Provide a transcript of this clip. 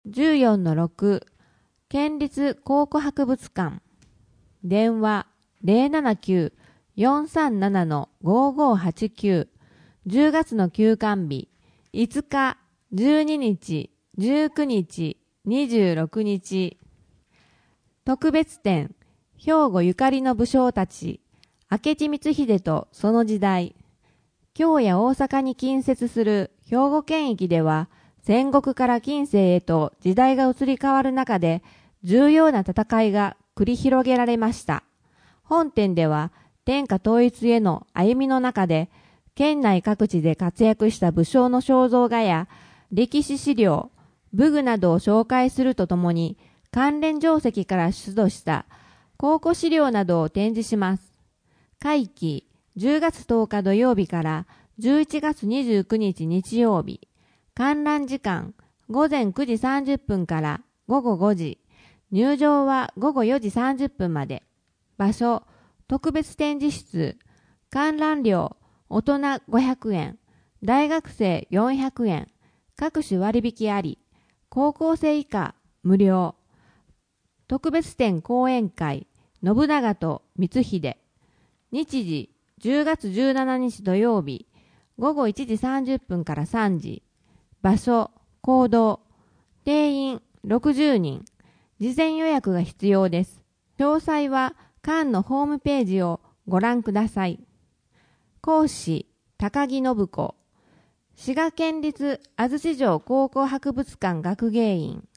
14-6 県立考古博物館電話 079-437-5589 10月の休館日5日、12日、19日、26日特別展兵庫ゆかりの武将たち明智光秀とその時代京や大阪に近接する兵庫県域では戦国から近世へと時代が移り変わる中で重要な戦いが繰り広げられました。本展では天下統一への歩みの中で県内各地で活躍した武将の肖像画や歴史資料、武具などを紹介するとともに関連定石から出土した考古資料などを展示します。会期10月10日土曜日から11月29日日曜日。観覧時間午前9時30分から午後5時。入場は午後4時30分まで。場所、特別展示室。観覧料、大人500円。大学生400円。各種割引あり。高校生以下無料。特別展講演会、信長と光秀。日時、10月17日土曜日。午後1時30分から3時。場所、講堂。定員60人。事前予約が必要です。詳細は館のホームページをご覧ください。講師、高木信子。滋賀県立安土城考古博物館学芸員。